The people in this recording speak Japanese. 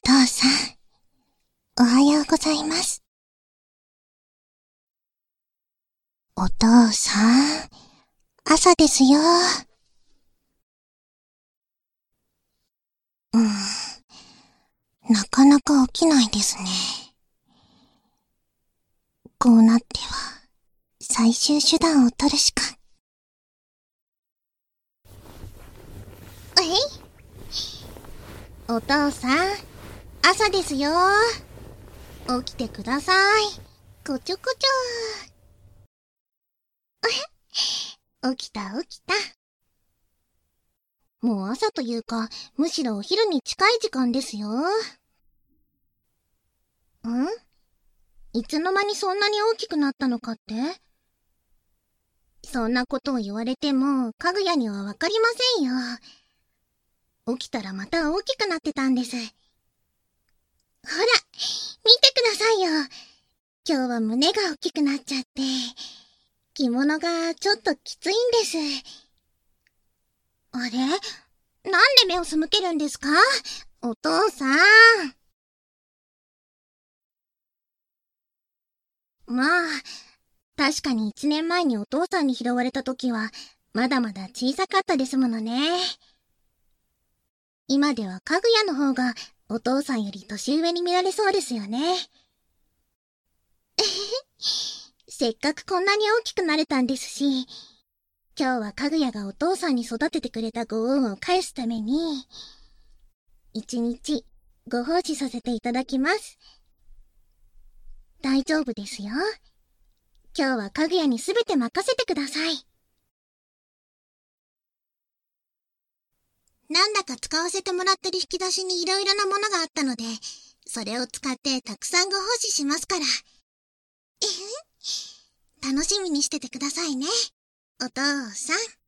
父さん、おはようございます。お父さん、朝ですよ。なかなか起きないですね。こうなっては、最終手段を取るしか。お父さん、朝ですよ。起きてください。こちょこちょ。起きた。もう朝というか、むしろお昼に近い時間ですよ。いつの間にそんなに大きくなったのかって？そんなことを言われても、かぐやにはわかりませんよ。起きたらまた大きくなってたんです。ほら、見てくださいよ。今日は胸が大きくなっちゃって、着物がちょっときついんです。あれ？なんで目を背けるんですか？お父さん。まあ、確かに1年前にお父さんに拾われた時は、まだまだ小さかったですものね。今ではかぐやの方がお父さんより年上に見られそうですよね。せっかくこんなに大きくなれたんですし、今日はかぐやがお父さんに育ててくれたご恩を返すために、一日ご奉仕させていただきます。大丈夫ですよ。今日はかぐやにすべて任せてください。なんだか使わせてもらってる引き出しにいろいろなものがあったので、それを使ってたくさんご奉仕しますから。楽しみにしててくださいね、お父さん。